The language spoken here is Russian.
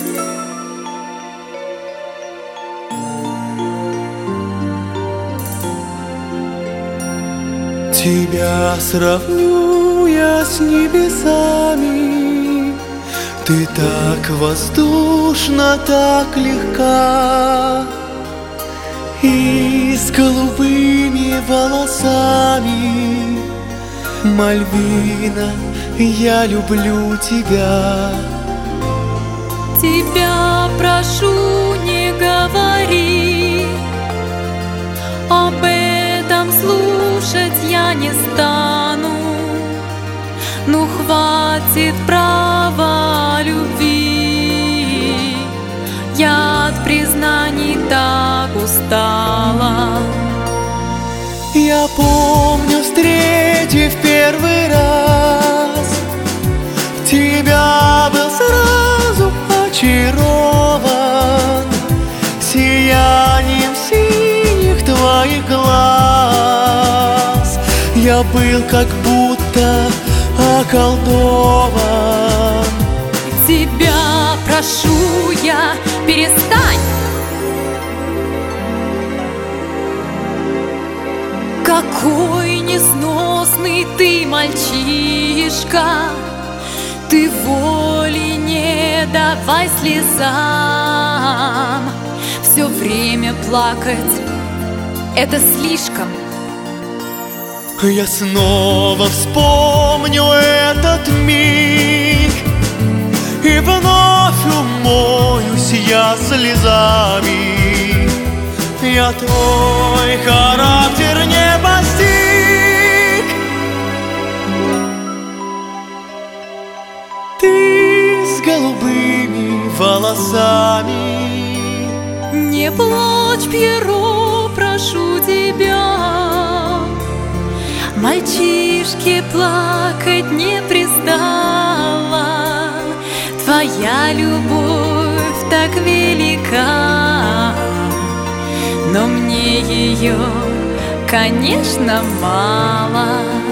Тебя сравню я с небесами, ты так воздушна, так легка, и с голубыми волосами. Мальвина, я люблю тебя. Тебя прошу, не говори, об этом слушать я не стану. Ну хватит права любви, я от признаний так устала. Я помню, встретив первый раз, тебя был сразу очарован сиянием синих твоих глаз. Я был как будто околдован. Тебя прошу я, перестань. Какой несносный ты мальчишка, ты воли не давай слезам. Все время плакать — это слишком. Я снова вспомню этот миг, и вновь умоюсь я слезами. Я твой характер не постиг. Ты с голубыми волосами. Не плачь, Пьеро, прошу тебя. Мальчишке плакать не пристало. Твоя любовь так велика, но мне ее, конечно, мало.